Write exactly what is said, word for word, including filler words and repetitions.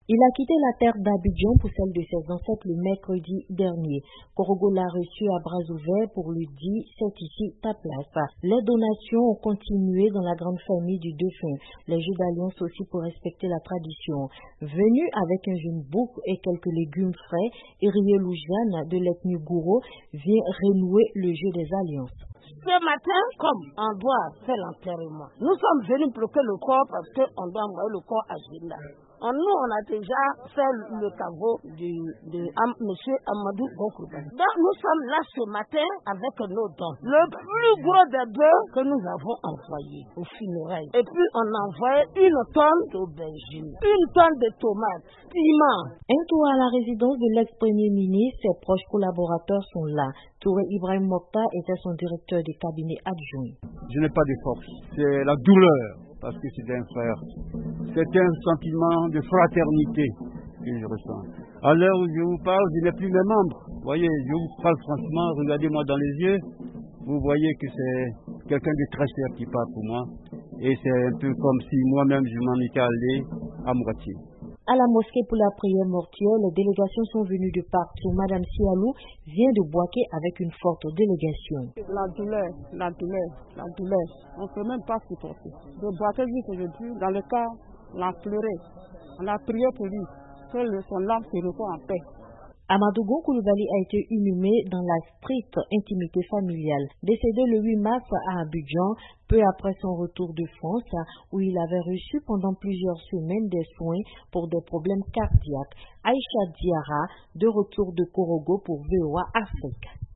Il a quitté la terre d'Abidjan pour celle de ses ancêtres le mercredi dernier. Korogo l'a reçu à bras ouverts pour lui dire « c'est ici ta place ». Les donations ont continué dans la grande famille du défunt. Les jeux d'alliance aussi pour respecter la tradition. Venu avec un jeune bouc et quelques légumes frais, Irié Loujiane de l'ethnie Gouro vient renouer le jeu des alliances. Ce matin, comme on doit faire l'enterrement, nous sommes venus bloquer le corps parce qu'on doit envoyer le corps à Jinda. Nous, on a déjà fait le caveau de, de M. Amadou Gonkouba. Donc, nous sommes là ce matin avec nos dons. Le plus gros des deux que nous avons envoyé au funérailles. Et puis, on a envoyé une tonne d'aubergines, une tonne de tomates, piment. Un tour à la résidence de l'ex-premier ministre, ses proches collaborateurs sont là. Touré Ibrahim Mokta était son directeur de cabinet adjoint. Je n'ai pas de force, c'est la douleur. Parce que c'est un frère. C'est un sentiment de fraternité que je ressens. À l'heure où je vous parle, je n'ai plus mes membres. Vous voyez, je vous parle franchement, regardez-moi dans les yeux. Vous voyez que c'est quelqu'un de très cher qui parle pour moi. Et c'est un peu comme si moi-même je m'en étais allé à moitié. À la mosquée pour la prière mortuaire, les délégations sont venues de partout. Madame Sialou vient de Boaké avec une forte délégation. La douleur, la douleur, la douleur. On ne peut même pas supporter. De Boaké jusqu'aujourd'hui, dans le cas, on a pleuré. On a prié pour lui, que son âme se repose en paix. Amadou Gonkoulibaly a été inhumé dans la stricte intimité familiale. Décédé le huit mars à Abidjan, peu après son retour de France, où il avait reçu pendant plusieurs semaines des soins pour des problèmes cardiaques. Aïcha Diara, de retour de Korogo pour V O A Afrique.